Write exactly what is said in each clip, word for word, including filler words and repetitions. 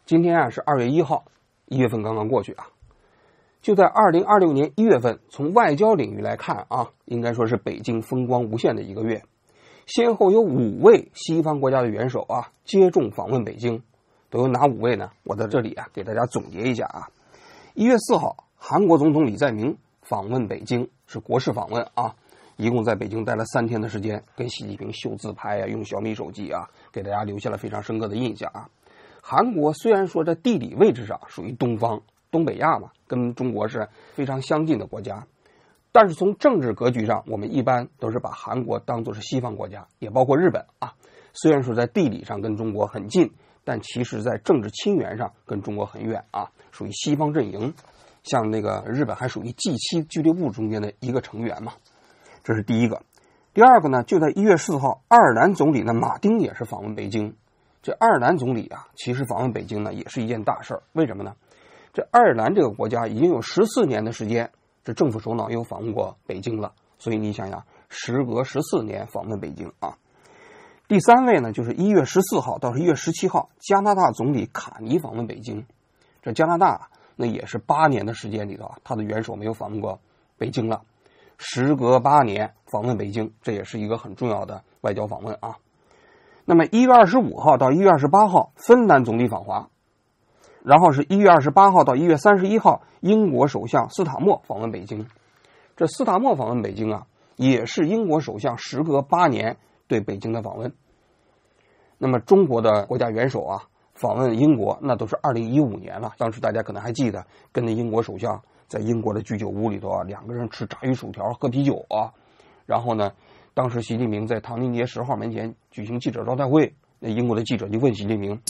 今天啊是二月一号，一月份刚刚过去啊。就在二零二六年一月份，从外交领域来看啊，应该说是北京风光无限的一个月。先后有五位西方国家的元首啊接种访问北京，都有哪五位呢？我在这里啊给大家总结一下啊。一月四号，韩国总统李在明访问北京，是国事访问啊，一共在北京待了三天的时间，跟习近平秀自拍啊，用小米手机啊，给大家留下了非常深刻的印象啊。韩国虽然说在地理位置上属于东方东北亚嘛，跟中国是非常相近的国家，但是从政治格局上，我们一般都是把韩国当作是西方国家，也包括日本啊。虽然说在地理上跟中国很近，但其实在政治亲缘上跟中国很远啊，属于西方阵营。像那个日本还属于 G 七 俱乐部中间的一个成员嘛，这是第一个。第二个呢，就在一月四号，爱尔兰总理呢马丁也是访问北京。这爱尔兰总理啊，其实访问北京呢也是一件大事儿。为什么呢？这爱尔兰这个国家已经有十四年的时间，这政府首脑又访问过北京了，所以你想想，时隔十四年访问北京啊。第三位呢，就是一月十四号到一月十七号，加拿大总理卡尼访问北京。这加拿大那也是八年的时间里头啊，他的元首没有访问过北京了，时隔八年访问北京，这也是一个很重要的外交访问啊。那么一月二十五号到一月二十八号，芬兰总理访华，然后是一月二十八号到一月三十一号，英国首相斯塔默访问北京。这斯塔默访问北京啊，也是英国首相时隔八年对北京的访问。那么中国的国家元首啊访问英国，那都是二零一五年了。当时大家可能还记得，跟着英国首相在英国的居酒屋里头啊，两个人吃炸鱼薯条喝啤酒啊。然后呢，当时习近平在唐宁街十号门前举行记者招待会，那英国的记者就问习近平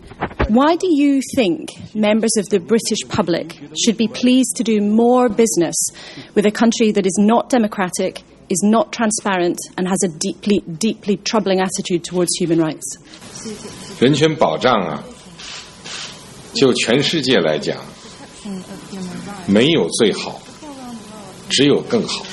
Why do you think members of the British public should be pleased to do more business with a country that is not democratic, is not transparent, and has a deeply, deeply troubling attitude towards human rights? 人权保障啊，就全世界来讲，没有最好，只有更好。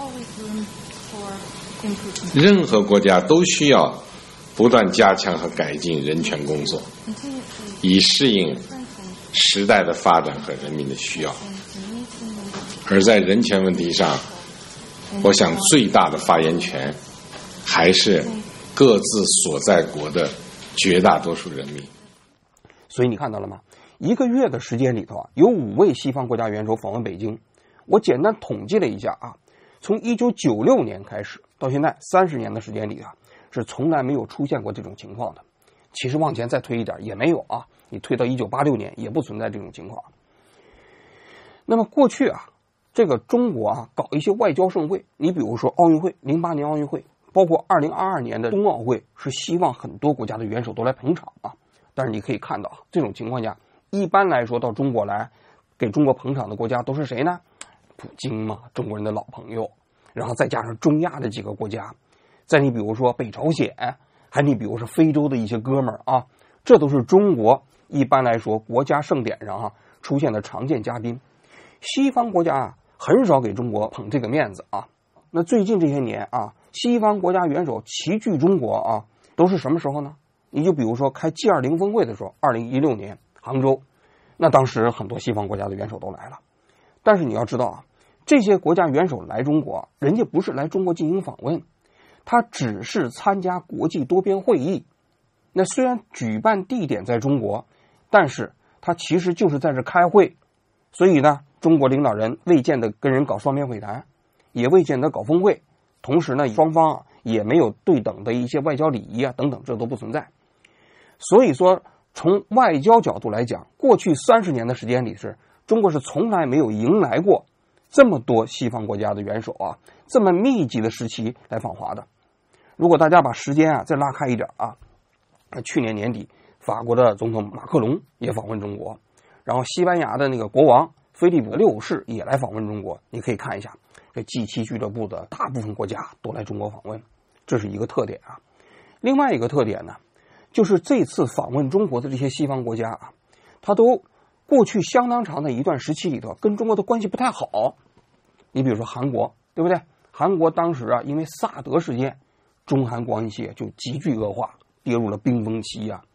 任何国家都需要不断加强和改进人权工作，以适应时代的发展和人民的需要。而在人权问题上，我想最大的发言权还是各自所在国的绝大多数人民。 所以你看到了吗？一个月的时间里头啊，有五位西方国家元首访问北京。我简单统计了一下啊，从一九九六年开始到现在三十年的时间里啊，是从来没有出现过这种情况的。其实往前再推一点也没有啊，你推到一九八六年也不存在这种情况。那么过去啊，这个中国啊搞一些外交盛会，你比如说奥运会，零八年奥运会，包括二零二二年的冬奥会，是希望很多国家的元首都来捧场啊。但是你可以看到，这种情况下，一般来说到中国来给中国捧场的国家都是谁呢？普京嘛，中国人的老朋友，然后再加上中亚的几个国家，再你比如说北朝鲜，还你比如说非洲的一些哥们儿啊，这都是中国一般来说国家盛典上啊出现的常见嘉宾。西方国家啊很少给中国捧这个面子啊。那最近这些年啊，西方国家元首齐聚中国啊，都是什么时候呢？你就比如说开 G 二十 峰会的时候，二零一六年杭州，那当时很多西方国家的元首都来了。但是你要知道啊，这些国家元首来中国，人家不是来中国进行访问，他只是参加国际多边会议。那虽然举办地点在中国，但是他其实就是在这开会。所以呢，中国领导人未见得跟人搞双边会谈，也未见得搞峰会，同时呢，双方啊也没有对等的一些外交礼仪啊等等，这都不存在。所以说，从外交角度来讲，过去三十年的时间里是中国是从来没有迎来过这么多西方国家的元首啊，这么密集的时期来访华的。如果大家把时间啊再拉开一点啊，去年年底法国的总统马克龙也访问中国，然后西班牙的那个国王菲利普六世也来访问中国。你可以看一下，这 G 七 俱乐部的大部分国家都来中国访问，这是一个特点啊。另外一个特点呢，就是这次访问中国的这些西方国家啊，它都过去相当长的一段时期里头跟中国的关系不太好。你比如说韩国，对不对？韩国当时啊，因为萨德事件，中韩关系就急剧恶化，跌入了冰封期啊。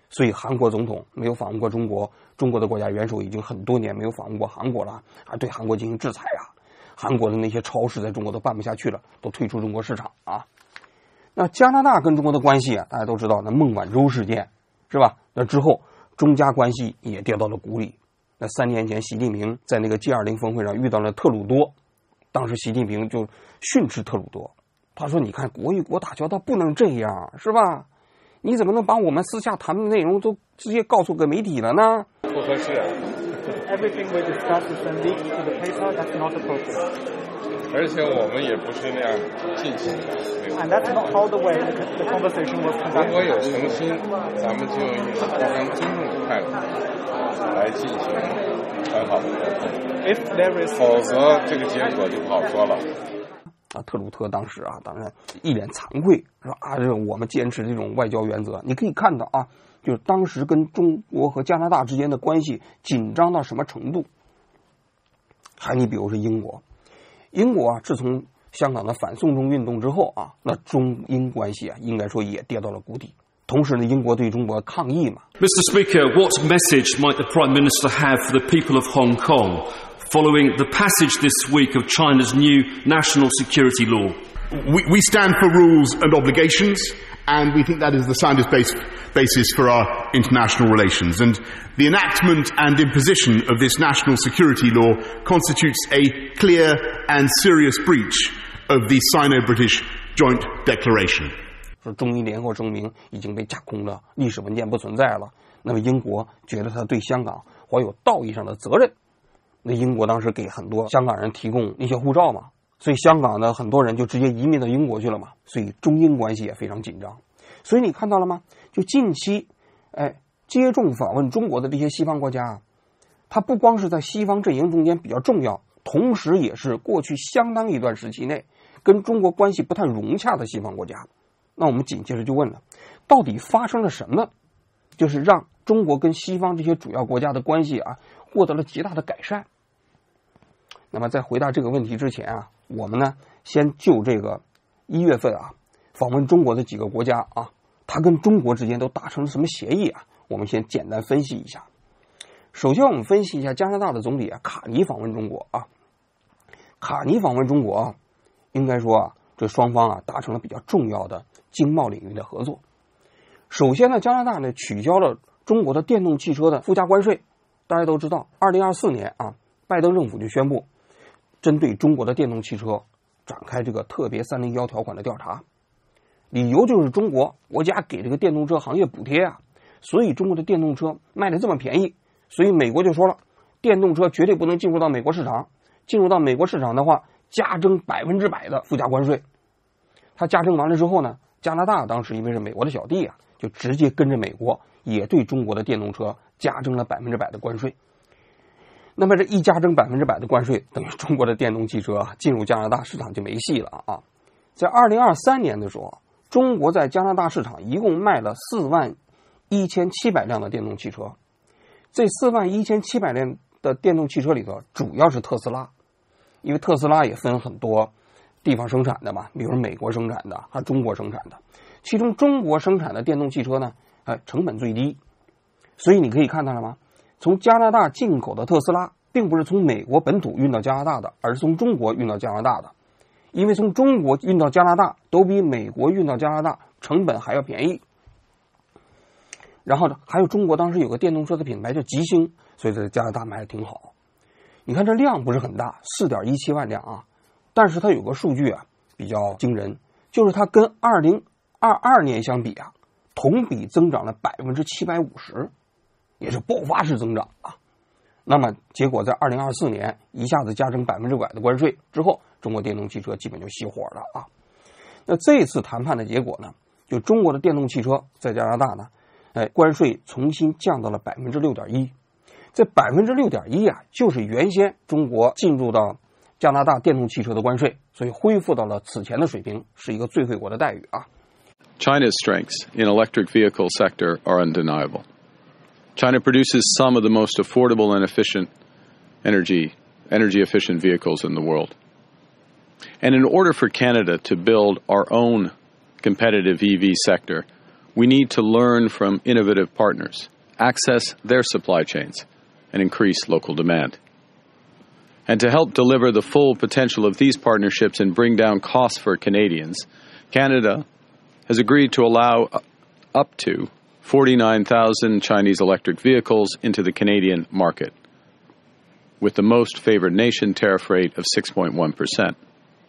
所以韩国总统没有访问过中国，中国的国家元首已经很多年没有访问过韩国了，啊，对韩国进行制裁啊。韩国的那些超市在中国都办不下去了，都退出中国市场啊。那加拿大跟中国的关系啊，大家都知道，那孟晚舟事件是吧？那之后中加关系也跌到了谷底。那三年前，习近平在那个 G 二十 峰会上遇到了特鲁多，当时习近平就训斥特鲁多，他说：“你看，国与国打交道不能这样，是吧？你怎么能把我们私下谈的内容都直接告诉给媒体了呢？” 不合适啊。 Everything we discuss is then leaked to the paper. That's not appropriate. 而且我们也不是那样进行的。 And that's not how the way the conversation was 如果 conducted. 有诚心，咱们就以互相尊重的态度来进行很好的沟通。 If there is 否则这个结果就不好说了。 啊，特鲁特当时啊，当然一脸惭愧，说啊，这我们坚持这种外交原则。你可以看到啊，就是当时跟中国和加拿大之间的关系紧张到什么程度。还你比如说英国，英国啊，自从香港的反送中运动之后啊，那中英关系啊，应该说也跌到了谷底。同时呢，英国对中国抗议嘛。 Mister Speaker, what message might the Prime Minister have for the people of Hong Kong following the passage this week of China's new national security law? We, we stand for rules and obligations, and we think that is the soundest base, basis for our international relations. And the enactment and imposition of this national security law constitutes a clear and serious breach of the Sino-British Joint Declaration. 说中英联合声明已经被架空了，历史文件不存在了。那么英国觉得他对香港怀有道义上的责任。那英国当时给很多香港人提供那些护照嘛，所以香港的很多人就直接移民到英国去了嘛，所以中英关系也非常紧张。所以你看到了吗？就近期，哎，接种访问中国的这些西方国家啊，它不光是在西方阵营中间比较重要，同时也是过去相当一段时期内跟中国关系不太融洽的西方国家。那我们紧接着就问了，到底发生了什么，就是让中国跟西方这些主要国家的关系啊获得了极大的改善？那么在回答这个问题之前啊，我们呢先就这个一月份啊访问中国的几个国家啊，它跟中国之间都达成了什么协议啊，我们先简单分析一下。首先我们分析一下加拿大的总理啊卡尼访问中国啊，卡尼访问中国啊，应该说啊这双方啊达成了比较重要的经贸领域的合作。首先呢，加拿大呢取消了中国的电动汽车的附加关税。大家都知道，二零二四年啊，拜登政府就宣布针对中国的电动汽车展开这个特别三零一条款的调查，理由就是中国国家给这个电动车行业补贴啊，所以中国的电动车卖的这么便宜，所以美国就说了，电动车绝对不能进入到美国市场，进入到美国市场的话，加征百分之百的附加关税。它加征完了之后呢，加拿大当时因为是美国的小弟啊，就直接跟着美国也对中国的电动车加征了百分之百的关税。那么这一加征百分之百的关税，等于中国的电动汽车啊进入加拿大市场就没戏了啊！在二零二三年的时候，中国在加拿大市场一共卖了四万一千七百辆的电动汽车。这四万一千七百辆的电动汽车里头，主要是特斯拉，因为特斯拉也分很多地方生产的嘛，比如美国生产的，还有中国生产的。其中中国生产的电动汽车呢，哎，成本最低，所以你可以看到了吗？从加拿大进口的特斯拉，并不是从美国本土运到加拿大的，而是从中国运到加拿大的。因为从中国运到加拿大都比美国运到加拿大成本还要便宜。然后呢，还有中国当时有个电动车的品牌叫极星，所以在加拿大卖的挺好。你看这量不是很大， 四点一七万辆啊，但是它有个数据啊比较惊人，就是它跟二零二二年相比啊，同比增长了百分之七百五十，也是爆发式增长啊。那么结果在二零二四年一下子加征百分之百的关税之后，中国电动汽车基本就熄火了啊。那这次谈判的结果呢，就中国的电动汽车在加拿大呢，哎，关税重新降到了百分之六点一。这百分之六点一啊，就是原先中国进入到加拿大电动汽车的关税，所以恢复到了此前的水平，是一个最惠国的待遇啊。 China's strengths in electric vehicle sector are undeniable. China produces some of the most affordable and efficient energy, energy efficient vehicles in the world. And in order for Canada to build our own competitive E V sector, we need to learn from innovative partners, access their supply chains, and increase local demand. And to help deliver the full potential of these partnerships and bring down costs for Canadians, Canada has agreed to allow up to forty-nine thousand Chinese electric vehicles into the Canadian market, with the most favored nation tariff rate of six point one percent.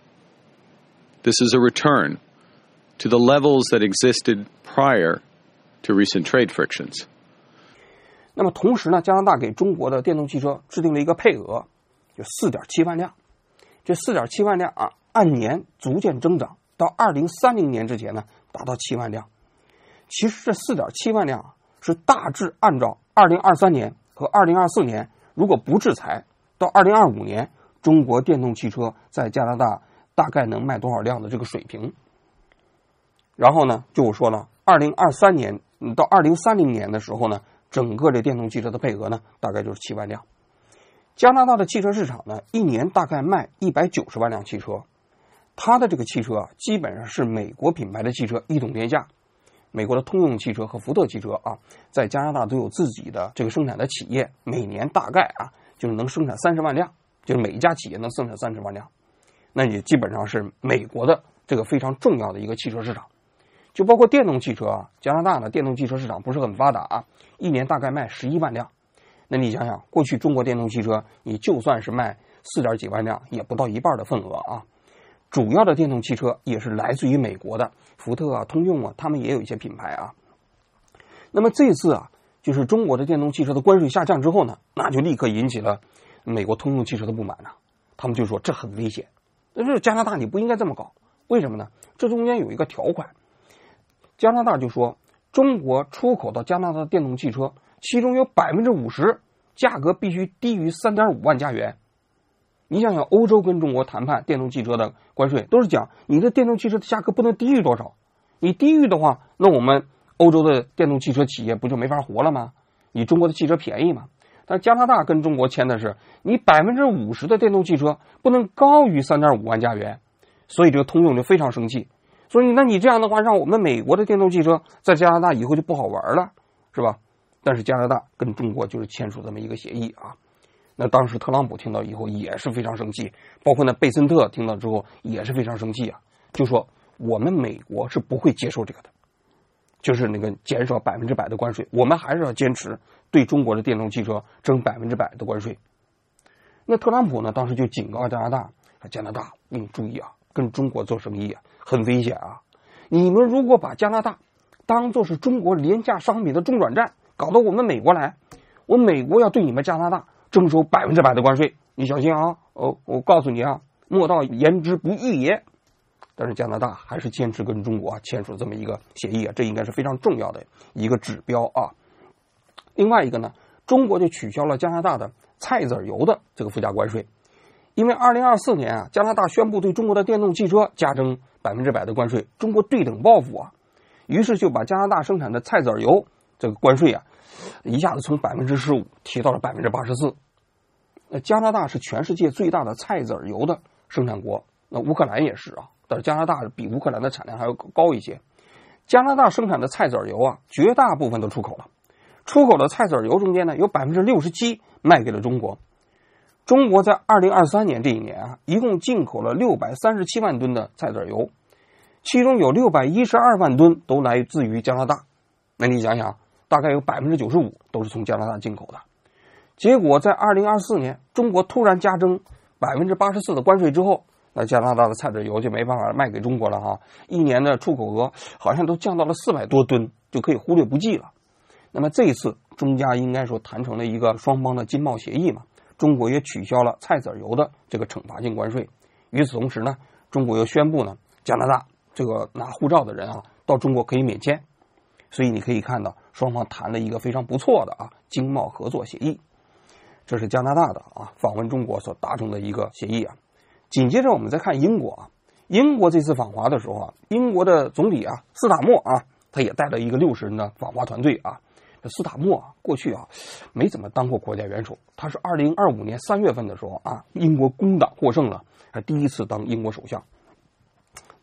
This is a return to the levels that existed prior to recent trade frictions. 那么同时呢，加拿大给中国的电动汽车制定了一个配额，就 四点七万辆。这 四点七万辆啊，按年逐渐增长，到二零三零年之前呢，达到七万辆。其实这 四点七万辆是大致按照二零二三年和二零二四年如果不制裁，到二零二五年中国电动汽车在加拿大大概能卖多少辆的这个水平。然后呢，就我说了，二零二三年到二零三零年的时候呢，整个这电动汽车的配额呢，大概就是七万辆。加拿大的汽车市场呢，一年大概卖一百九十万辆汽车。它的这个汽车啊，基本上是美国品牌的汽车一统天下。美国的通用汽车和福特汽车啊，在加拿大都有自己的这个生产的企业，每年大概啊，就是能生产三十万辆，就是每一家企业能生产三十万辆。那也基本上是美国的这个非常重要的一个汽车市场。就包括电动汽车啊，加拿大的电动汽车市场不是很发达啊，一年大概卖十一万辆。那你想想，过去中国电动汽车，你就算是卖四点几万辆，也不到一半的份额啊。主要的电动汽车也是来自于美国的，福特啊、通用啊，他们也有一些品牌啊。那么这次啊，就是中国的电动汽车的关税下降之后呢，那就立刻引起了美国通用汽车的不满了。他们就说这很危险，但是加拿大你不应该这么搞，为什么呢？这中间有一个条款。加拿大就说，中国出口到加拿大的电动汽车，其中有百分之五十价格必须低于三点五万加元。你想想，欧洲跟中国谈判电动汽车的关税，都是讲你的电动汽车的价格不能低于多少，你低于的话，那我们欧洲的电动汽车企业不就没法活了吗？你中国的汽车便宜嘛？但加拿大跟中国签的是，你百分之五十的电动汽车不能高于三点五万加元，所以这个通用就非常生气。所以，那你这样的话，让我们美国的电动汽车在加拿大以后就不好玩了，是吧？但是加拿大跟中国就是签署这么一个协议啊。那当时特朗普听到以后也是非常生气，包括那贝森特听到之后也是非常生气啊，就说我们美国是不会接受这个的，就是那个减少百分之百的关税，我们还是要坚持对中国的电动汽车征百分之百的关税。那特朗普呢，当时就警告加拿大，加拿大你注意啊，跟中国做生意啊很危险啊！你们如果把加拿大当作是中国廉价商品的中转站，搞到我们美国来，我美国要对你们加拿大征收百分之百的关税，你小心啊！哦，我告诉你啊，莫道言之不预也。但是加拿大还是坚持跟中国啊签署这么一个协议啊，这应该是非常重要的一个指标啊。另外一个呢，中国就取消了加拿大的菜籽油的这个附加关税。因为二零二四年啊，加拿大宣布对中国的电动汽车加征百分之百的关税，中国对等报复啊，于是就把加拿大生产的菜籽油这个关税啊，一下子从百分之十五提到了百分之八十四。那加拿大是全世界最大的菜籽油的生产国，那乌克兰也是啊，但是加拿大比乌克兰的产量还要高一些。加拿大生产的菜籽油啊，绝大部分都出口了，出口的菜籽油中间呢，有百分之六十七卖给了中国。中国在二零二三年这一年啊，一共进口了六百三十七万吨的菜籽油，其中有六百一十二万吨都来自于加拿大。那你想想，大概有百分之九十五都是从加拿大进口的。结果在二零二四年，中国突然加征百分之八十四的关税之后，那加拿大的菜籽油就没办法卖给中国了哈，一年的出口额好像都降到了四百多吨，就可以忽略不计了。那么这一次，中加应该说谈成了一个双方的经贸协议嘛。中国也取消了菜籽油的这个惩罚性关税。与此同时呢，中国又宣布呢，加拿大这个拿护照的人啊，到中国可以免签。所以你可以看到，双方谈了一个非常不错的啊经贸合作协议。这是加拿大的啊访问中国所达成的一个协议啊。紧接着我们再看英国啊，英国这次访华的时候啊，英国的总理啊斯塔默啊，他也带了一个六十人的访华团队啊。这斯塔默啊，过去啊没怎么当过国家元首，他是二零二五年三月份的时候啊，英国工党获胜了，还第一次当英国首相。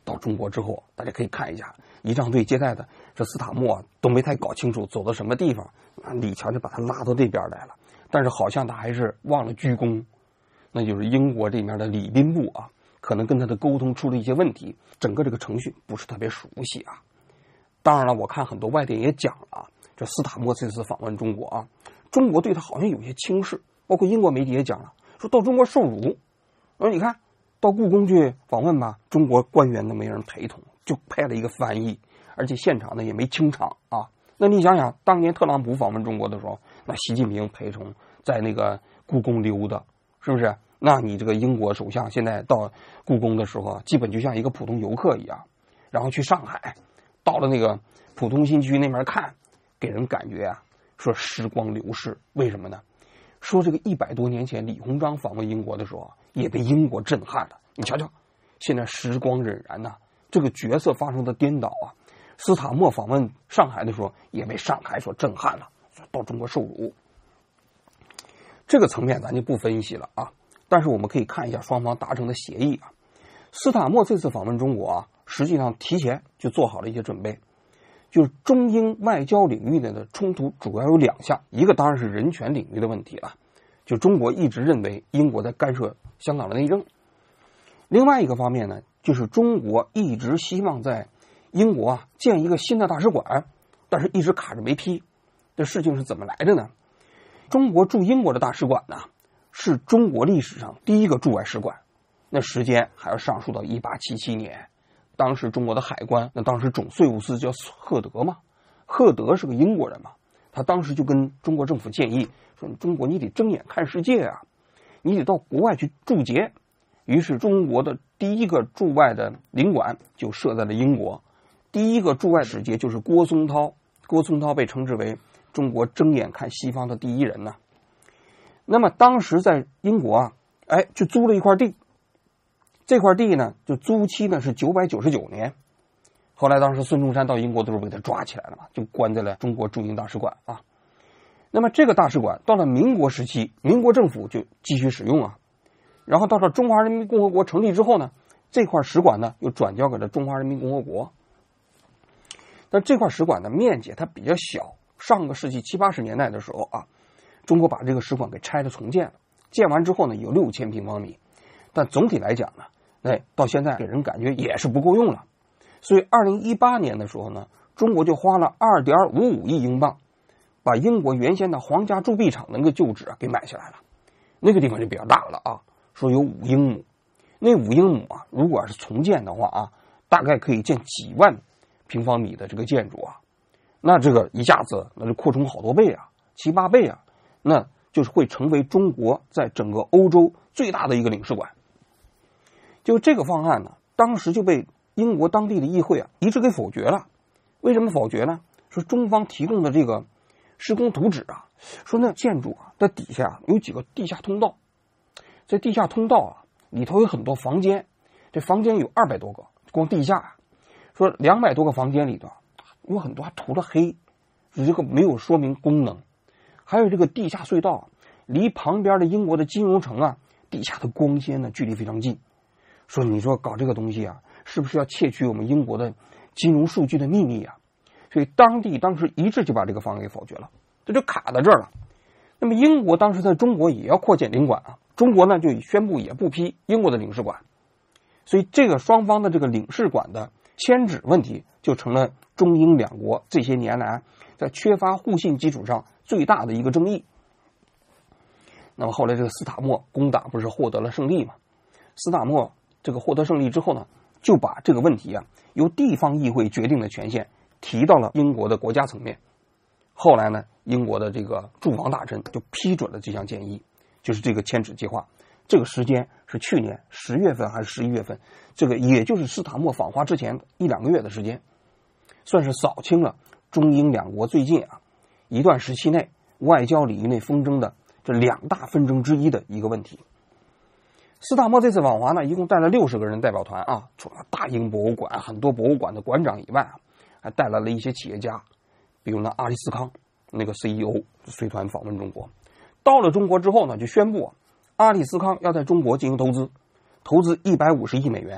到中国之后，大家可以看一下仪仗队接待的这斯塔默都没太搞清楚走到什么地方，李强就把他拉到这边来了，但是好像他还是忘了鞠躬，那就是英国这面的礼宾部啊，可能跟他的沟通出了一些问题，整个这个程序不是特别熟悉啊。当然了，我看很多外电也讲了啊，这斯塔默这次访问中国啊，中国对他好像有些轻视，包括英国媒体也讲了，说到中国受辱。而你看到故宫去访问吧，中国官员都没人陪同，就派了一个翻译，而且现场呢也没清场啊。那你想想，当年特朗普访问中国的时候，那习近平陪同在那个故宫溜达，是不是？那你这个英国首相现在到故宫的时候，基本就像一个普通游客一样，然后去上海，到了那个浦东新区那边看，给人感觉啊，说时光流逝。为什么呢？说这个一百多年前李鸿章访问英国的时候，也被英国震撼了。你瞧瞧，现在时光荏苒呐、啊，这个角色发生的颠倒啊。斯塔默访问上海的时候，也被上海所震撼了，到中国受辱。这个层面咱就不分析了啊。但是我们可以看一下双方达成的协议啊。斯塔默这次访问中国啊，实际上提前就做好了一些准备，就是中英外交领域内的冲突主要有两项，一个当然是人权领域的问题了，就中国一直认为英国在干涉香港的内政。另外一个方面呢，就是中国一直希望在英国啊建一个新的大使馆，但是一直卡着没批。这事情是怎么来的呢？中国驻英国的大使馆呢，是中国历史上第一个驻外使馆，那时间还要上溯到一八七七年。当时中国的海关，那当时总税务司叫赫德嘛，赫德是个英国人嘛，他当时就跟中国政府建议说，中国你得睁眼看世界啊，你得到国外去驻节。于是中国的第一个驻外的领馆就设在了英国，第一个驻外使节就是郭松涛，郭松涛被称之为中国睁眼看西方的第一人呢、啊。那么当时在英国啊，哎，就租了一块地，这块地呢，就租期呢是九百九十九年。后来当时孙中山到英国的时候被他抓起来了嘛，就关在了中国驻英大使馆啊。那么这个大使馆到了民国时期，民国政府就继续使用啊。然后到了中华人民共和国成立之后呢，这块使馆呢又转交给了中华人民共和国。但这块使馆的面积它比较小，上个世纪七八十年代的时候啊，中国把这个使馆给拆了重建了，建完之后呢有六千平方米，但总体来讲呢，哎，到现在给人感觉也是不够用了。所以二零一八年的时候呢，中国就花了 二点五五亿英镑，把英国原先的皇家铸币厂那个旧址啊给买下来了。那个地方就比较大了啊，说有五英亩，那五英亩啊，如果要是重建的话啊，大概可以建几万平方米的这个建筑啊，那这个一下子那就扩充好多倍啊，七八倍啊，那就是会成为中国在整个欧洲最大的一个领事馆。就这个方案呢，当时就被英国当地的议会啊一致给否决了。为什么否决呢？说中方提供的这个施工图纸啊，说那建筑啊的底下有几个地下通道，这地下通道啊里头有很多房间，这房间有二百多个，光地下啊，说两百多个房间里头有很多还涂了黑，这个没有说明功能。还有这个地下隧道离旁边的英国的金融城啊地下的光纤呢距离非常近，说你说搞这个东西啊是不是要窃取我们英国的金融数据的秘密啊？所以当地当时一致就把这个方案给否决了，这就卡在这儿了。那么英国当时在中国也要扩建领馆啊，中国呢就宣布也不批英国的领事馆，所以这个双方的这个领事馆的迁址问题就成了中英两国这些年来在缺乏互信基础上最大的一个争议。那么后来这个斯塔默攻打不是获得了胜利吗？斯塔默这个获得胜利之后呢，就把这个问题啊由地方议会决定的权限提到了英国的国家层面。后来呢，英国的这个驻防大臣就批准了这项建议，就是这个迁址计划。这个时间是去年十月份还是十一月份，这个也就是斯塔默访华之前一两个月的时间，算是扫清了中英两国最近啊一段时期内外交领域内纷争的这两大纷争之一的一个问题。斯塔默这次访华呢，一共带了六十个人代表团啊，除了大英博物馆很多博物馆的馆长以外啊，还带来了一些企业家，比如呢阿里斯康那个 C E O 随团访问中国。到了中国之后呢，就宣布阿里斯康要在中国进行投资，投资一百五十亿美元，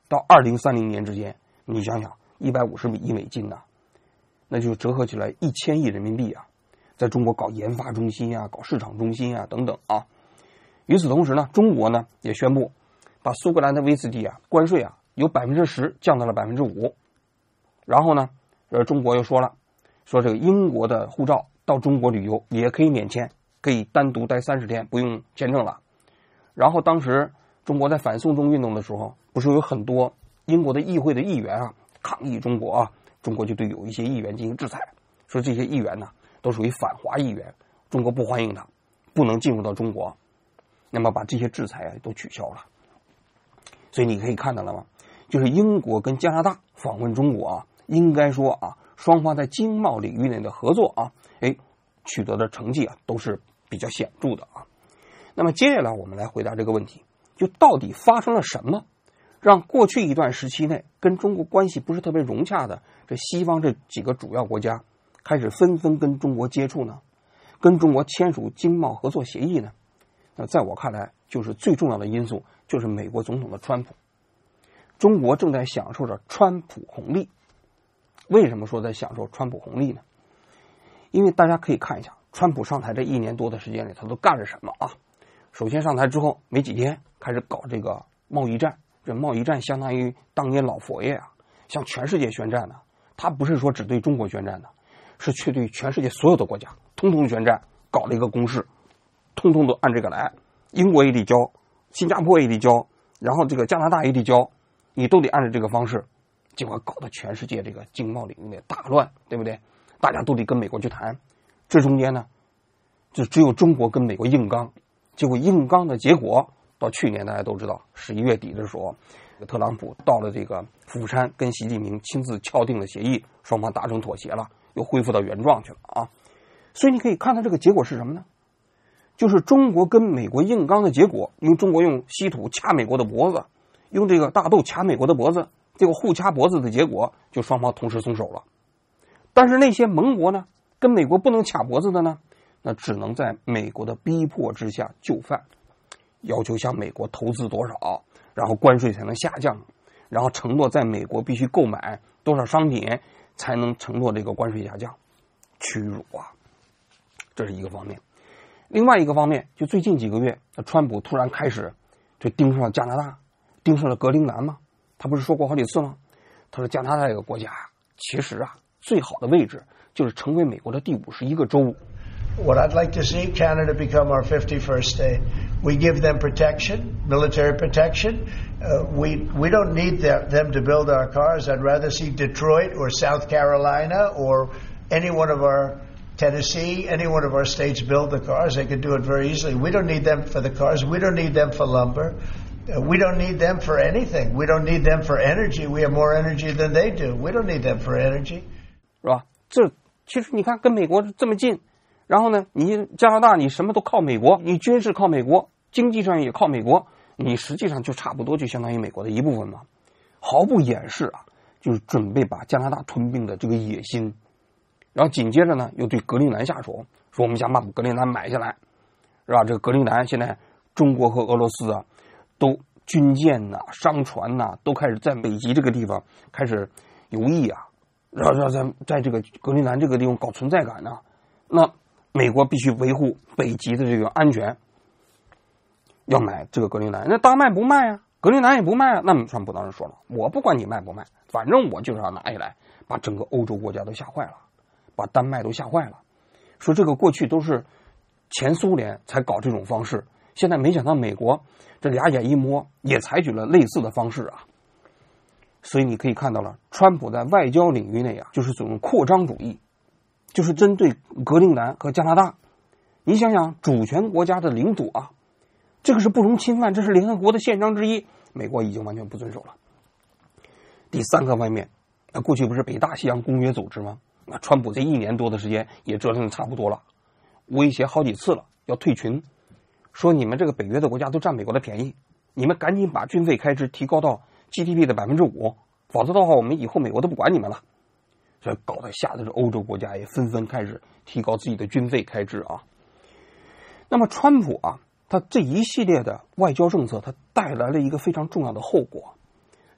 到二零三零年之间，你想想，一百五十亿美金呐、啊，那就折合起来一千亿人民币啊，在中国搞研发中心啊，搞市场中心啊等等啊。与此同时呢，中国呢也宣布把苏格兰的威士忌啊关税啊由百分之十降到了百分之五。然后呢，呃，中国又说了，说这个英国的护照到中国旅游也可以免签，可以单独待三十天，不用签证了。然后当时中国在反送中运动的时候，不是有很多英国的议会的议员啊抗议中国啊，中国就对有一些议员进行制裁，说这些议员呢都属于反华议员，中国不欢迎他，不能进入到中国，那么把这些制裁啊都取消了。所以你可以看到了吗？就是英国跟加拿大访问中国啊，应该说啊，双方在经贸领域内的合作啊，哎，取得的成绩啊都是比较显著的啊。那么接下来我们来回答这个问题，就到底发生了什么，让过去一段时期内跟中国关系不是特别融洽的这西方这几个主要国家开始纷纷跟中国接触呢，跟中国签署经贸合作协议呢？那在我看来，就是最重要的因素就是美国总统的川普。中国正在享受着川普红利。为什么说在享受川普红利呢？因为大家可以看一下，川普上台这一年多的时间里，他都干了什么啊？首先上台之后没几天，开始搞这个贸易战。这贸易战相当于当年老佛爷啊，向全世界宣战的。他不是说只对中国宣战的，是去对全世界所有的国家通通宣战，搞了一个公式，通通都按这个来。英国也得交，新加坡也得交，然后这个加拿大也得交，你都得按照这个方式。结果搞得全世界这个经贸领域的大乱，对不对？大家都得跟美国去谈，这中间呢，就只有中国跟美国硬刚。结果硬刚的结果，到去年大家都知道，十一月底的时候，特朗普到了这个釜山，跟习近平亲自敲定了协议，双方达成妥协了，又恢复到原状去了啊。所以你可以看到这个结果是什么呢？就是中国跟美国硬刚的结果，因为中国用稀土掐美国的脖子，用这个大豆掐美国的脖子，结果互掐脖子的结果，就双方同时松手了。但是那些盟国呢，跟美国不能掐脖子的呢，那只能在美国的逼迫之下就范，要求向美国投资多少，然后关税才能下降，然后承诺在美国必须购买多少商品才能承诺这个关税下降，屈辱啊！这是一个方面。另外一个方面，就最近几个月，川普突然开始就盯上了加拿大，盯上了格陵兰嘛。他不是说过好几次吗？他说加拿大这个国家其实啊，最好的位置就是成为美国的第五十一个州。 What I'd like to see Canada become our fifty-first state. We give them protection, military protection. Uh, we we don't need them, them to build our cars. I'd rather see Detroit or South Carolina or any one of our Tennessee, any one of our states build the cars. They could do it very easily. We don't need them for the cars. We don't need them for lumber. Uh, we don't need them for anything. We don't need them for energy. We have more energy than they do. We don't need them for energy. 是吧？这其实你看跟美国这么近。然后呢，你加拿大你什么都靠美国，你军事靠美国，经济上也靠美国，你实际上就差不多就相当于美国的一部分嘛，毫不掩饰啊，就是准备把加拿大吞并的这个野心。然后紧接着呢，又对格陵兰下手，说我们想把格陵兰买下来，是吧？这个格陵兰现在中国和俄罗斯啊，都军舰呐、啊、商船呐、啊，都开始在北极这个地方开始游弋啊，然后在在这个格陵兰这个地方搞存在感呢、啊，那。美国必须维护北极的这个安全，要买这个格陵兰，那大卖不卖啊？格陵兰也不卖啊？那川普当时说了，我不管你卖不卖，反正我就是要拿下来，把整个欧洲国家都吓坏了，把丹麦都吓坏了。说这个过去都是前苏联才搞这种方式，现在没想到美国这俩眼一摸，也采取了类似的方式啊。所以你可以看到了，川普在外交领域内啊，就是这种扩张主义。就是针对格陵兰和加拿大，你想想主权国家的领土啊，这个是不容侵犯，这是联合国的宪章之一，美国已经完全不遵守了。第三个方面，那过去不是北大西洋公约组织吗？那川普这一年多的时间也折腾的差不多了，威胁好几次了要退群，说你们这个北约的国家都占美国的便宜，你们赶紧把军费开支提高到 G D P 的百分之五，否则的话我们以后美国都不管你们了。所以搞得吓得这欧洲国家也纷纷开始提高自己的军费开支啊。那么川普啊，他这一系列的外交政策，他带来了一个非常重要的后果，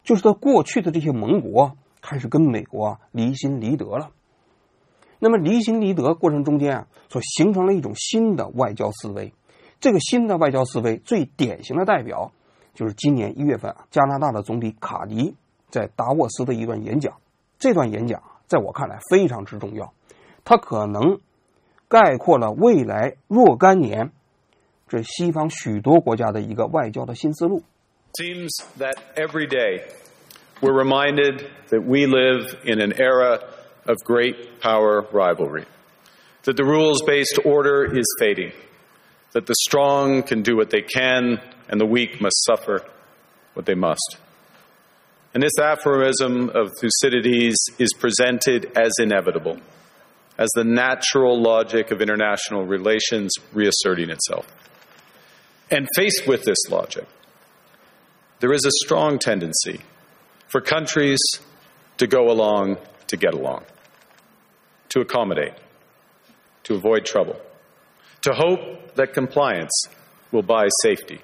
就是他过去的这些盟国开始跟美国啊离心离德了。那么离心离德过程中间啊，所形成了一种新的外交思维。这个新的外交思维最典型的代表，就是今年一月份啊，加拿大的总理卡尼在达沃斯的一段演讲。这段演讲在我看来非常之重要，它可能概括了未来若干年这西方许多国家的一个外交的新思路。 Seems that every day we're reminded that we live in an era of great power rivalry, that the rules-based order is fading, that the strong can do what they can and the weak must suffer what they must. And this aphorism of Thucydides is presented as inevitable, as the natural logic of international relations reasserting itself. And faced with this logic, there is a strong tendency for countries to go along to get along, to accommodate, to avoid trouble, to hope that compliance will buy safety.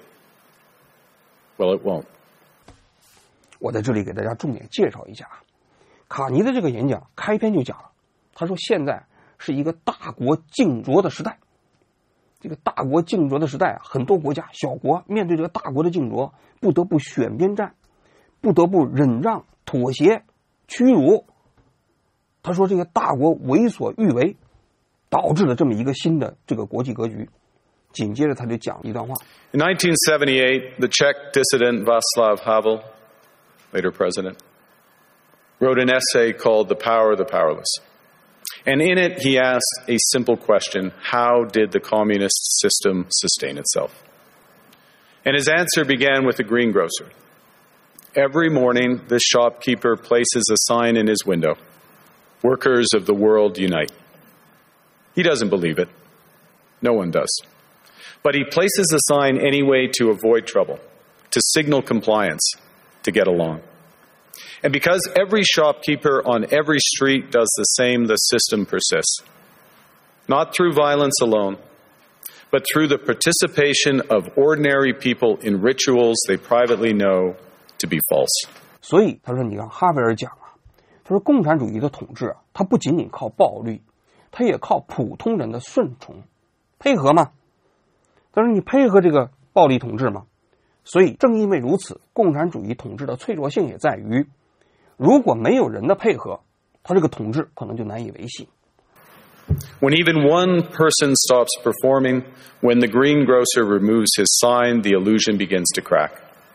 Well, it won't. 我在这里给大家重点介绍一下卡尼的这个演讲，开篇就讲了，他说现在是一个大国竞逐的时代。这个大国竞逐的时代啊，很多国家小国面对这个大国的竞逐，不得不选边站，不得不忍让、妥协、屈辱。他说这个大国为所欲为，导致了这么一个新的这个国际格局。紧接着他就讲一段话。 In nineteen seventy-eight, the Czech dissident Václav Havel, later president, wrote an essay called The Power of the Powerless. And in it, he asked a simple question: how did the communist system sustain itself? And his answer began with a greengrocer. Every morning, this shopkeeper places a sign in his window: Workers of the world unite. He doesn't believe it. No one does. But he places the sign anyway to avoid trouble, to signal compliance, to get along. And because every shopkeeper on every street does the same, the system persists. Not through violence alone, but through the participation of ordinary people in rituals they privately know to be false. 所以他说，你看哈维尔讲啊，他说共产主义的统治啊，它不仅仅靠暴力，它也靠普通人的顺从、配合嘛。他说你配合这个暴力统治嘛。所以正因为如此，共产主义统治的脆弱性也在于，如果没有人的配合，他这个统治可能就难以维系。 When even one person stops performing, when the greengrocer removes his sign, the illusion begins to crack.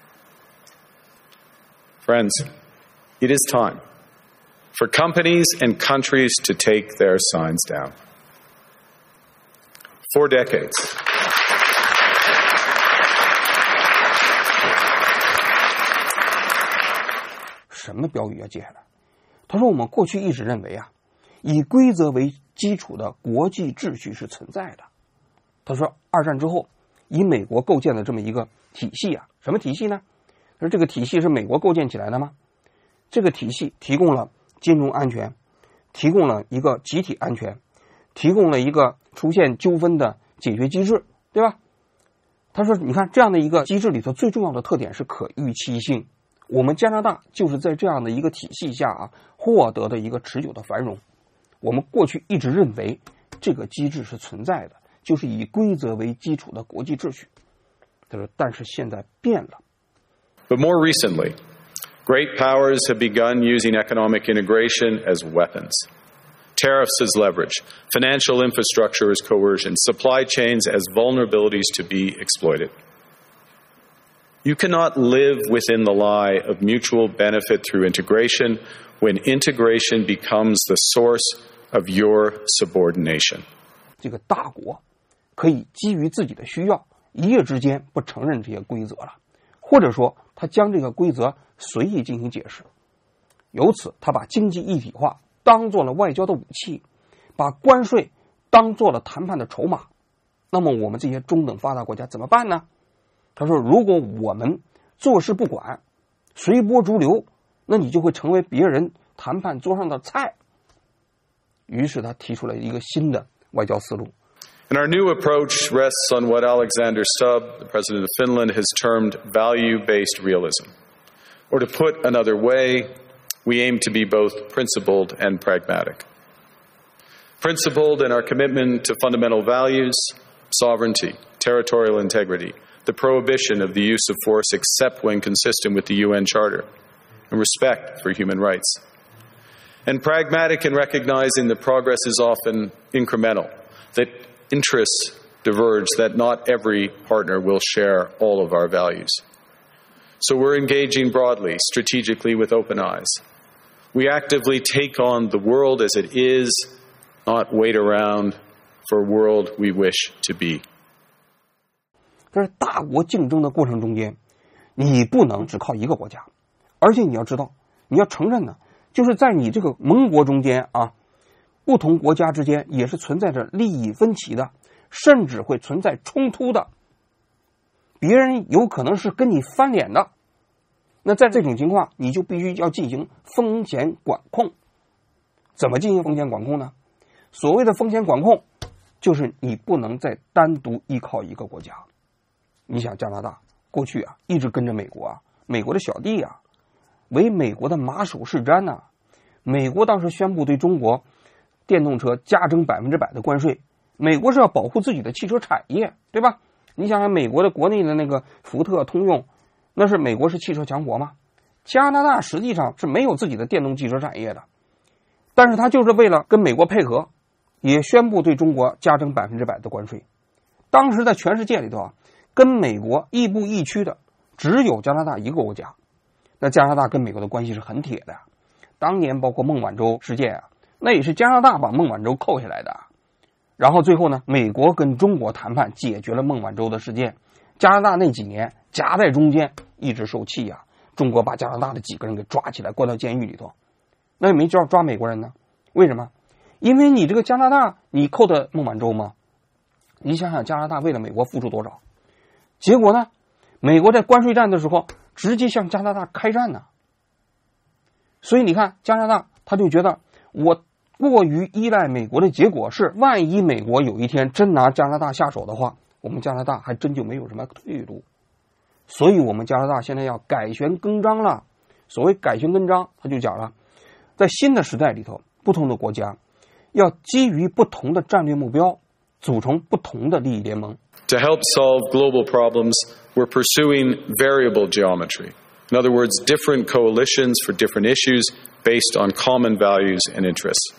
Friends, it is time for companies and countries to take their signs down. For decades, 什么标语啊？接下来，他说我们过去一直认为啊，以规则为基础的国际秩序是存在的。他说，二战之后，以美国构建的这么一个体系啊，什么体系呢？他说这个体系是美国构建起来的吗？这个体系提供了金融安全，提供了一个集体安全，提供了一个出现纠纷的解决机制，对吧？他说，你看这样的一个机制里头最重要的特点是可预期性。我们加拿大就是在这样的一个体系下啊，获得的一个持久的繁荣。我们过去一直认为这个机制是存在的，就是以规则为基础的国际秩序。他说，但是现在变了。 But more recently, great powers have begun using economic integration as weapons. Tariffs as leverage, financial infrastructure as coercion, supply chains as vulnerabilities to be exploited. You cannot live within the lie of mutual benefit through integration when integration becomes the source of your subordination. 这个大国可以基于自己的需要，一夜之间不承认这些规则了，或者说他将这个规则随意进行解释，由此他把经济一体化当做了外交的武器，把关税当做了谈判的筹码。那么我们这些中等发达国家怎么办呢？他说，如果我们坐视不管，随波逐流，那你就会成为别人谈判桌上的菜。于是他提出了一个新的外交思路。 And our new approach rests on what Alexander Stubb, the president of Finland, has termed value-based realism. Or to put another way, we aim to be both principled and pragmatic. Principled in our commitment to fundamental values, sovereignty, territorial integrity, the prohibition of the use of force except when consistent with the U N Charter, and respect for human rights. And pragmatic in recognizing that progress is often incremental, that interests diverge, that not every partner will share all of our values. So we're engaging broadly, strategically, with open eyes. We actively take on the world as it is, not wait around for a world we wish to be. 在大国竞争的过程中间，你不能只靠一个国家，而且你要知道，你要承认呢，就是在你这个盟国中间啊，不同国家之间也是存在着利益分歧的，甚至会存在冲突的。别人有可能是跟你翻脸的，那在这种情况，你就必须要进行风险管控。怎么进行风险管控呢？所谓的风险管控，就是你不能再单独依靠一个国家。你想加拿大过去啊，一直跟着美国啊，美国的小弟啊，为美国的马首是瞻呐、啊。美国当时宣布对中国电动车加征百分之百的关税，美国是要保护自己的汽车产业，对吧？你想想美国的国内的那个福特、通用，那是美国是汽车强国吗？加拿大实际上是没有自己的电动汽车产业的，但是他就是为了跟美国配合，也宣布对中国加征百分之百的关税。当时在全世界里头啊，跟美国亦步亦趋的只有加拿大一个国家。那加拿大跟美国的关系是很铁的，当年包括孟晚舟事件啊，那也是加拿大把孟晚舟扣下来的。然后最后呢，美国跟中国谈判解决了孟晚舟的事件，加拿大那几年夹在中间一直受气啊，中国把加拿大的几个人给抓起来关到监狱里头，那也没抓抓美国人呢？为什么？因为你这个加拿大你扣的孟晚舟吗？你想想加拿大为了美国付出多少，结果呢，美国在关税战的时候直接向加拿大开战呢。所以你看加拿大他就觉得我过于依赖美国的结果是，万一美国有一天真拿加拿大下手的话，我们加拿大还真就没有什么退路。所以我们加拿大现在要改弦更张了。所谓改弦更张，他就讲了，在新的时代里头，不同的国家要基于不同的战略目标，组成不同的利益联盟。 To help solve global problems, we're pursuing variable geometry. In other words, different coalitions for different issues based on common values and interests.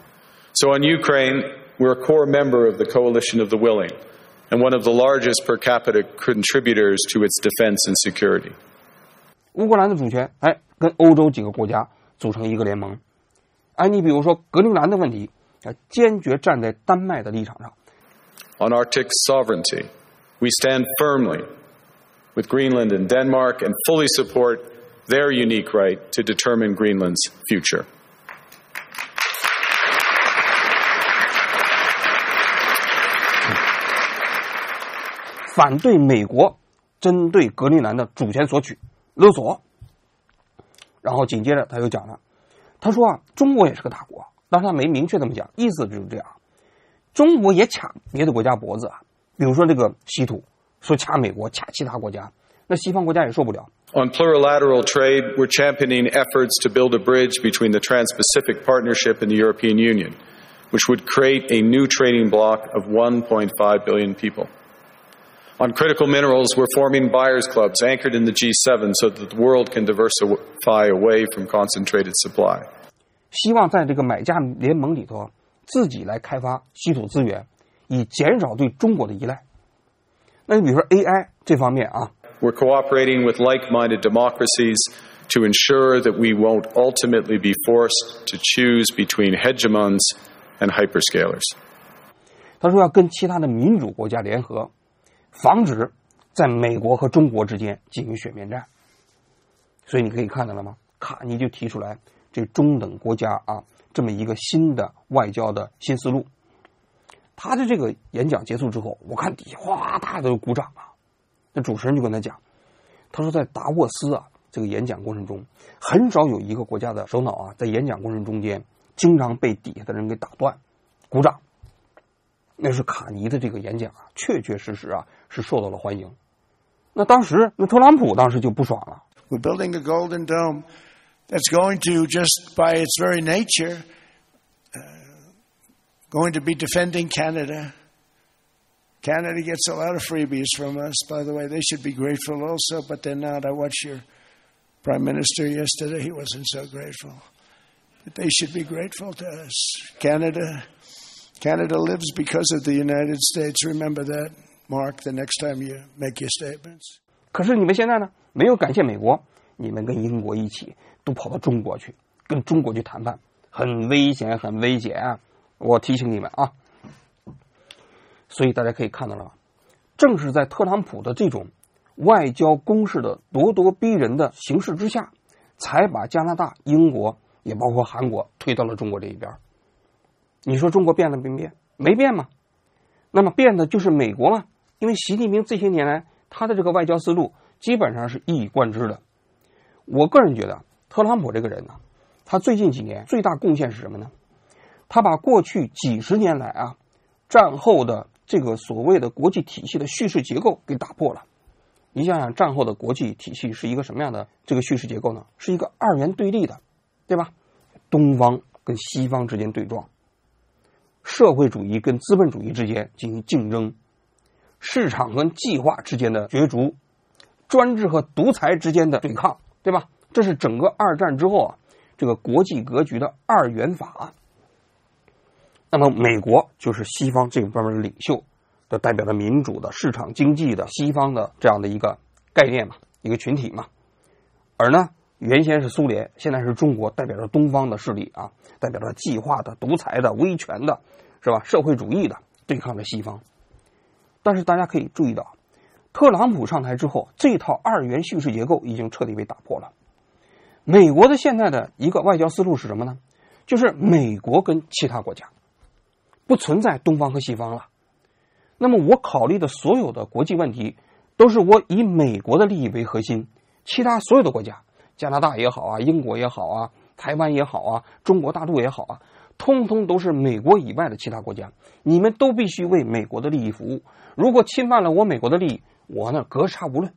So on Ukraine, we're a core member of the Coalition of the Willing and one of the largest per capita contributors to its defense and security. 乌克兰的主权，哎，跟欧洲几个国家组成一个联盟。哎，你比如说格陵兰的问题，啊，坚决站在丹麦的立场上。 On Arctic sovereignty, we stand firmly with Greenland and Denmark and fully support their unique right to determine Greenland's future. 反对美国针对格陵兰的主权索取勒索。然后紧接着他又讲了，他说啊，中国也是个大国，但是他没明确这么讲，意思就是这样。中国也卡别的国家脖子啊，比如说这个稀土，说卡美国，卡其他国家，那西方国家也受不了。 On plurilateral trade, we're championing efforts to build a bridge between the Trans-Pacific Partnership and the European Union, which would create a new trading bloc of one point five billion people. On critical minerals, we're forming buyers clubs anchored in the G seven so that the world can diversify away from concentrated supply. 希望在这个买家联盟里头自己来开发稀土资源，以减少对中国的依赖。那你比如说 A I 这方面啊， We're cooperating with like-minded democracies to ensure that we won't ultimately be forced to choose between hegemons and hyperscalers. 他说要跟其他的民主国家联合，防止在美国和中国之间进行选边站。所以你可以看到了吗？卡尼就提出来这中等国家啊这么一个新的外交的新思路。他的这个演讲结束之后，我看底下哗大家都鼓掌啊。那主持人就跟他讲，他说在达沃斯啊这个演讲过程中，很少有一个国家的首脑啊在演讲过程中间经常被底下的人给打断鼓掌。那是卡尼的这个演讲啊，确确实实啊是受到了欢迎。那当时那特朗普当时就不爽了。 We're building a golden dome that's going to, just by its very nature, uh, going to be defending Canada. Canada gets a lot of freebies from us, by the way. They should be grateful also, but they're not. I watched your Prime Minister yesterday. He wasn't so grateful. But they should be grateful to us. Canada, Canada lives because of the United States. Remember that, Mark, the next time you make your statements. 可是你们现在呢，没有感谢美国，你们跟英国一起都跑到中国去，跟中国去谈判，很危险，很危险啊！我提醒你们啊。所以大家可以看到了，正是在特朗普的这种外交攻势的咄咄逼人的形势之下，才把加拿大、英国也包括韩国推到了中国这一边。你说中国变了没变？没变嘛。那么变的就是美国嘛，因为习近平这些年来他的这个外交思路基本上是一以贯之的。我个人觉得特朗普这个人呢，他最近几年最大贡献是什么呢？他把过去几十年来啊战后的这个所谓的国际体系的叙事结构给打破了。你想想，战后的国际体系是一个什么样的这个叙事结构呢？是一个二元对立的，对吧？东方跟西方之间对撞，社会主义跟资本主义之间进行竞争，市场跟计划之间的角逐，专制和独裁之间的对抗，对吧？这是整个二战之后啊这个国际格局的二元法。那么美国就是西方这方面的领袖的代表的民主的市场经济的西方的这样的一个概念嘛，一个群体嘛。而呢原先是苏联，现在是中国，代表着东方的势力啊，代表着计划的、独裁的、威权的，是吧？社会主义的，对抗着西方。但是大家可以注意到，特朗普上台之后，这套二元叙事结构已经彻底被打破了。美国的现在的一个外交思路是什么呢？就是美国跟其他国家不存在东方和西方了。那么我考虑的所有的国际问题都是我以美国的利益为核心，其他所有的国家，加拿大也好啊，英国也好啊，台湾也好啊，中国大陆也好啊，通通都是美国以外的其他国家，你们都必须为美国的利益服务。如果侵犯了我美国的利益，我呢格杀无论。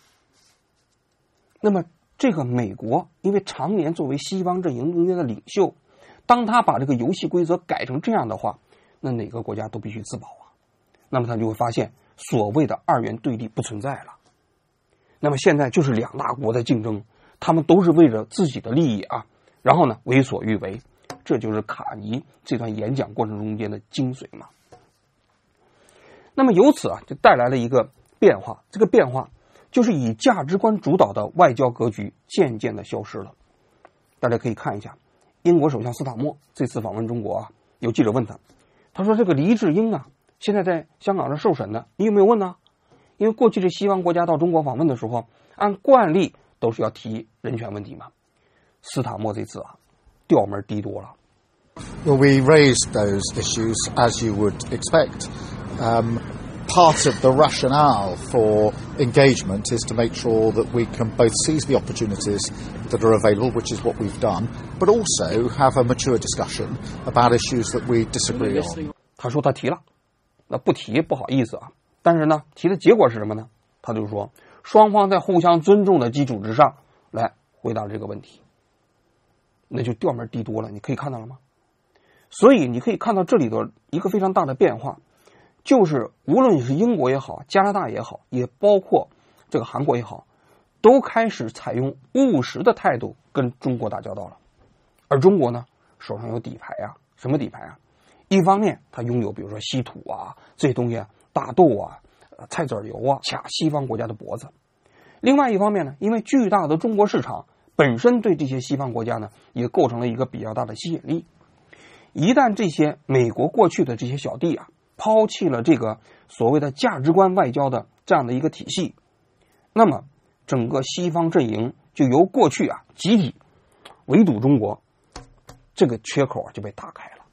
那么这个美国因为常年作为西方阵营中间的领袖，当他把这个游戏规则改成这样的话，那哪个国家都必须自保啊。那么他就会发现所谓的二元对立不存在了。那么现在就是两大国的竞争，他们都是为了自己的利益啊，然后呢为所欲为，这就是卡尼这段演讲过程中间的精髓嘛。那么由此啊就带来了一个变化，这个变化就是以价值观主导的外交格局渐渐的消失了。大家可以看一下英国首相斯塔默这次访问中国啊，有记者问他，他说这个黎智英啊现在在香港上受审呢，你有没有问呢？因为过去的西方国家到中国访问的时候，按惯例都是要提人权问题嘛。斯塔默这次啊调门低多了。 Well, we raised those issues as you would expect. Um, part of the rationale for engagement is to make sure that we can both seize the opportunities that are available, which is what we've done, but also have a mature discussion about issues that we disagree on. 他说他提了，那不提不好意思啊。但是呢，提的结果是什么呢？他就说双方在互相尊重的基础之上来回答这个问题，那就调门低多了。你可以看到了吗？所以你可以看到这里头一个非常大的变化，就是无论是英国也好，加拿大也好，也包括这个韩国也好，都开始采用务实的态度跟中国打交道了。而中国呢，手上有底牌啊，什么底牌啊？一方面它拥有比如说稀土啊这些东西啊，大豆啊、菜籽油啊，卡西方国家的脖子。另外一方面呢，因为巨大的中国市场本身对这些西方国家呢也构成了一个比较大的吸引力。一旦这些美国过去的这些小弟啊抛弃了这个所谓的价值观外交的这样的一个体系，那么整个西方阵营就由过去啊集体围堵中国这个缺口就被打开了。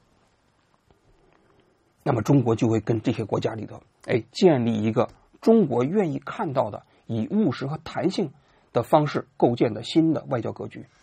那么中国就会跟这些国家里头哎建立一个中国愿意看到的以务实和弹性的方式构建的新的外交格局。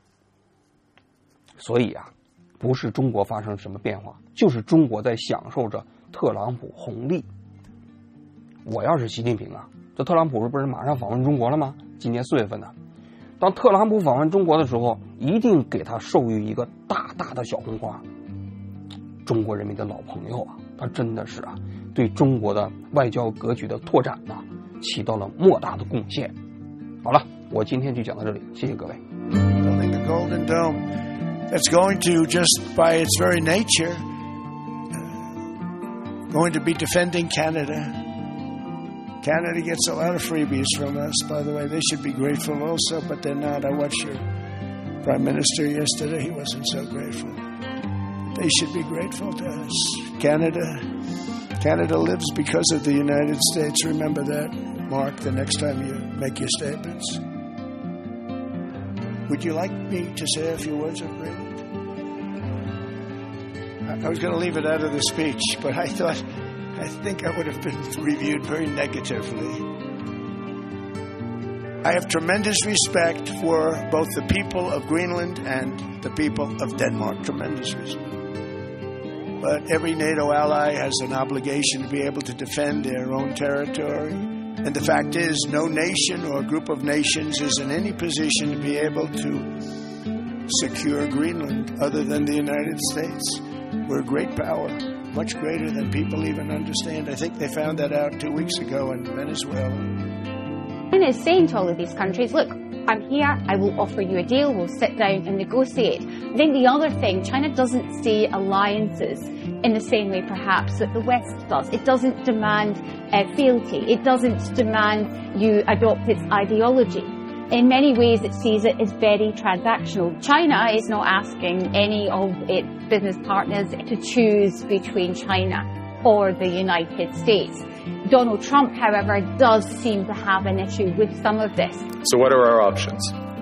所以啊不是中国发生什么变化，就是中国在享受着特朗普红利。我要是习近平啊，这特朗普不是马上访问中国了吗？今年四月份呢， 当特朗普访问中国的时候，一定给他授予一个大大的小红花。中国人民的老朋友啊，他真的是啊，对中国的外交格局的拓展呢，起到了莫大的贡献。好了，我今天就讲到这里，谢谢各位。 Building the Golden Dome, that's going to, just by its very nature, uh, going to be defending Canada. Canada gets a lot of freebies from us, by the way. They should be grateful also, but they're not. I watched your Prime Minister yesterday. He wasn't so grateful. They should be grateful to us. Canada, Canada lives because of the United States. Remember that, Mark, the next time you make your statements. Would you like me to say a few words of agreement? I was going to leave it out of the speech, but I thought, I think I would have been reviewed very negatively. I have tremendous respect for both the people of Greenland and the people of Denmark. Tremendous respect. But every NATO ally has an obligation to be able to defend their own territory. And the fact is, no nation or group of nations is in any position to be able to secure Greenland other than the United States. We're a great power, much greater than people even understand. I think they found that out two weeks ago in Venezuela. China is saying to all of these countries, look, I'm here, I will offer you a deal, we'll sit down and negotiate. I think the other thing, China doesn't see alliances in the same way perhaps that the West does. It doesn't demand uh, fealty. It doesn't demand you adopt its ideology. In many ways it sees it as very transactional. China is not asking any of its business partners to choose between China or the United States. Donald Trump, however, does seem to have an issue with some of this. So what are our options?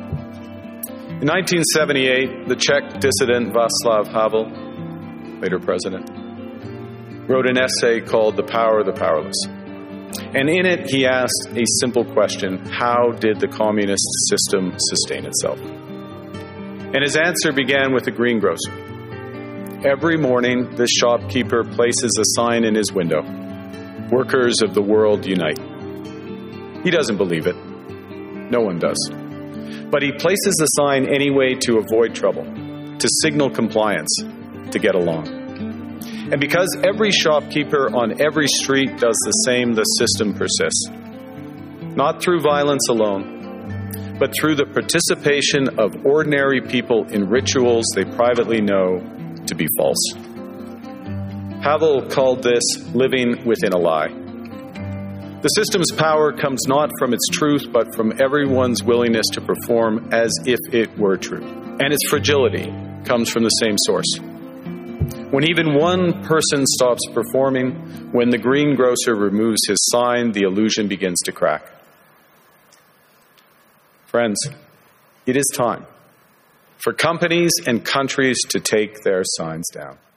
In nineteen seventy-eight, the Czech dissident Václav Havel, later president, wrote an essay called The Power of the Powerless. And in it, he asked a simple question: how did the communist system sustain itself? And his answer began with a greengrocer. Every morning, this shopkeeper places a sign in his window: Workers of the world unite. He doesn't believe it. No one does. But he places the sign anyway to avoid trouble, to signal compliance, to get along. And because every shopkeeper on every street does the same, the system persists. Not through violence alone, but through the participation of ordinary people in rituals they privately know to be false. Havel called this living within a lie. The system's power comes not from its truth, but from everyone's willingness to perform as if it were true. And its fragility comes from the same source. When even one person stops performing, when the greengrocer removes his sign, the illusion begins to crack. Friends, it is time for companies and countries to take their signs down.